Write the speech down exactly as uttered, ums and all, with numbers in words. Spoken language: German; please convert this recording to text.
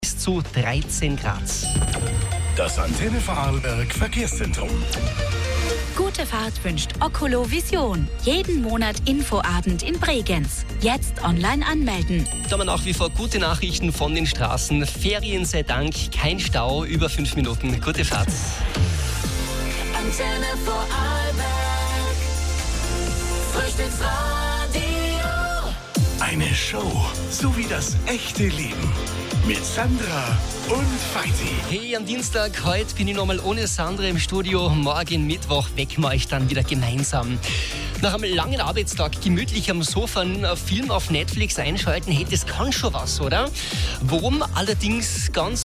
bis zu dreizehn Grad. Das Antenne Vorarlberg Verkehrszentrum. Gute Fahrt wünscht Oculo Vision. Jeden Monat Infoabend in Bregenz. Jetzt online anmelden. Da haben wir nach wie vor gute Nachrichten von den Straßen. Ferien sei Dank, kein Stau, über fünf Minuten. Gute Fahrt. Antenne Vorarlberg. Frühstücksradio. Eine Show, so wie das echte Leben. Mit Sandra und Feiti. Hey, am Dienstag, heute bin ich nochmal ohne Sandra im Studio. Morgen Mittwoch wecken wir euch dann wieder gemeinsam. Nach einem langen Arbeitstag gemütlich am Sofa einen Film auf Netflix einschalten, hey, das kann schon was, oder? Worum allerdings ganz